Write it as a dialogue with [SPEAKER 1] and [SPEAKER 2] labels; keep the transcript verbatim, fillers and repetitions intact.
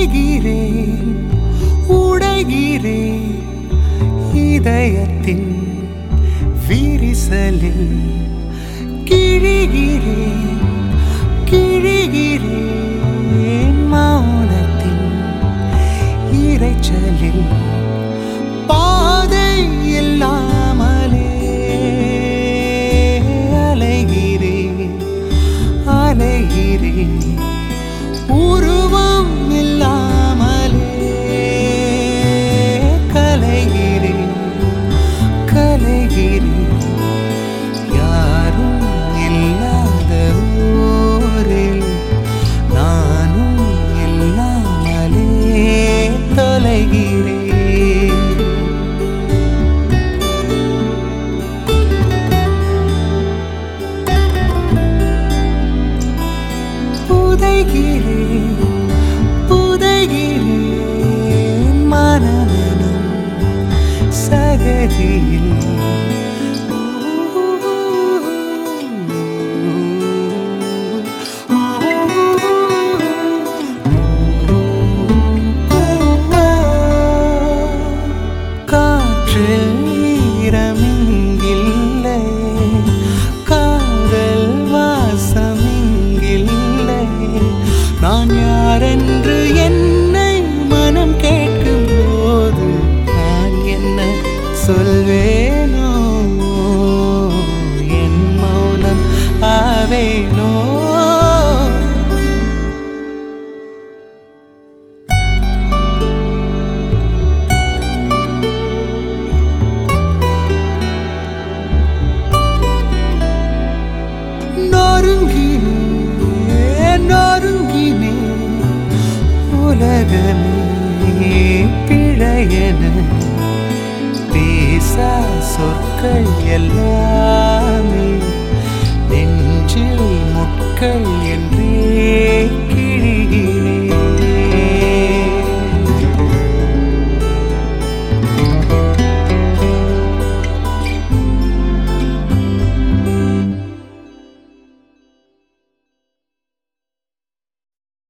[SPEAKER 1] உடைகிறேன் உடைகிறேன் இதயத்தின் விரிசலில் கிழிகிறேன் கிழிகிறேன் மௌனத்தின் இரைச்சலில் பாதை இல்லாமலே அலைகிறேன் அலைகிறேன் உருவம் இல்லாமலே கலைகிறேன் கலைகிறேன் யாரும் இல்லாத ஊரில் நானும் இல்லாமலே தொலைகிறேன். புதைகிறேன் புதைகிறேன் மனமெனும் சகதியில் காற்றில் ஈரமிங்கில்லை காதல் வாசமிங்கில்லை நான் யாரென்று என்னை மனம் கேட்கும் போது நான் என்ன சொல்வேனோ என் மௌனம் ஆவேனோ. நொறுங்கினேன் நொறுங்கினேன் உலகமே பிழையென பேசா சொற்கள் எல்லாமே நெஞ்சில் முட்கள் என்ற